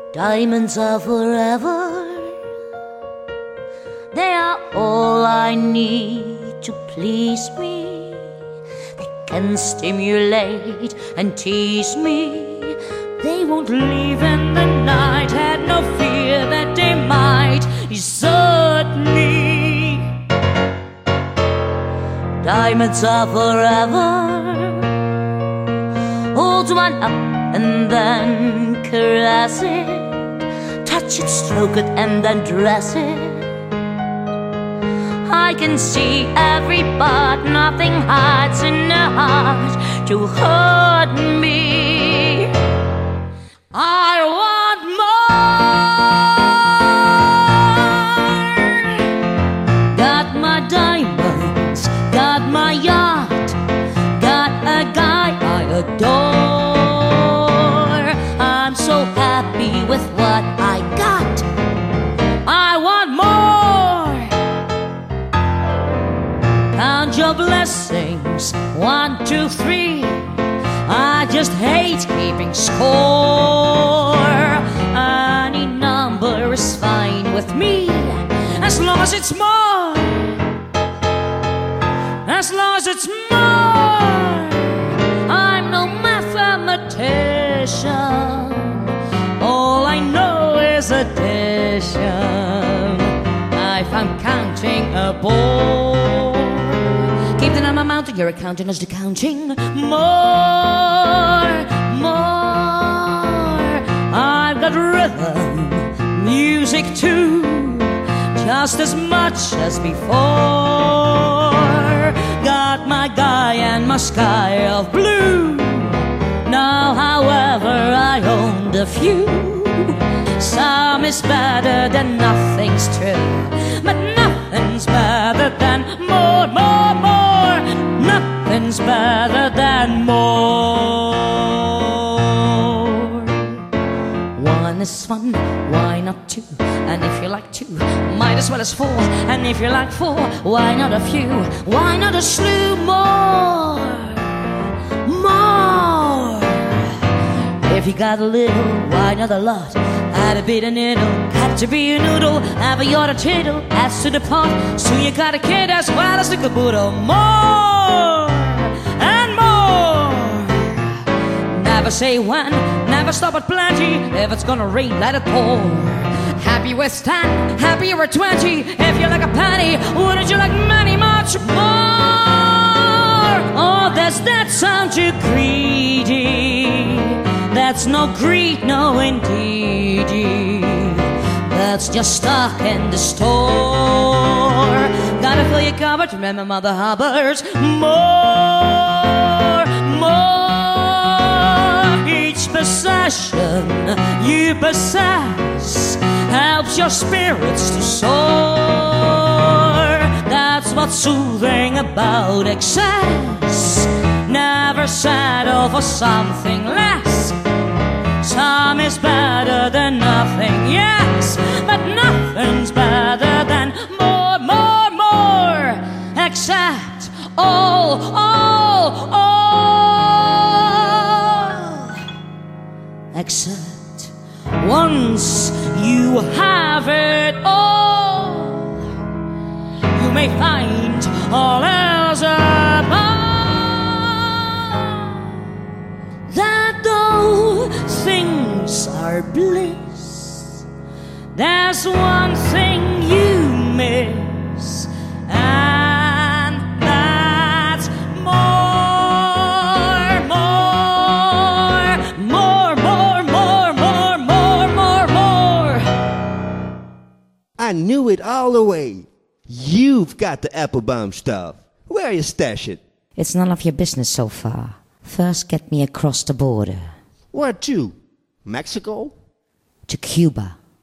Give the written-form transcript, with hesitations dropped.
Diamonds are forever. They are all I need to please me. They can stimulate and tease me. They won't leave in the night. Had no fear that they might desert me. Diamonds are forever. Hold one up and then caress it. Touch it, stroke it, and then dress it. I can see every part. Nothing hides in a heart to hurt me. I want more. Got my diamonds, got my yacht, got a guy I adore. I'm so happy with what I got. I want more. Count your blessings, 1, 2, 3. I just hate keeping score. Any number is fine with me, as long as it's more. As long as it's more. I'm no mathematician. All I know is addition. If I'm counting a ball, keep the number mounting, you're accounting as the counting. More, more. I've got rhythm, music too, just as much as before. Got my guy and my sky of blue. Now, however, I owned a few. Some is better than nothing's true, but nothing's better than more, more, more. Nothing's better than more. One is fun, why not two? And if you like two, might as well as four. And if you like four, why not a few? Why not a slew more? More. If you got a little, why not a lot? Add a bit of niddle, got to be a noodle. Have a yard of tittle, adds to the pot. So you got a kid as well as the caboodle. More and more. Never say when, never stop at plenty. If it's gonna rain, let it pour. Happy with 10, happier with 20. If you like a penny, wouldn't you like many much more? Oh, does that sound too greedy? That's no greed, no indeedy. That's just stock in the store. Gotta fill your cupboard, remember Mother Hubbard's. More, more. Each possession you possess helps your spirits to soar. That's what's soothing about excess. Never settle for something less. Some is better than nothing, yes, but nothing's better than more, more, more. Except all, all, all. Except once you have it all, you may find all else above. That though things are bliss, there's one thing you miss, and that's more, more, more, more, more, more, more, more, more. I knew it all the way. You've got the Applebaum stuff. Where you stash it? It's none of your business so far. First, get me across the border. Where to? Mexico? To Cuba.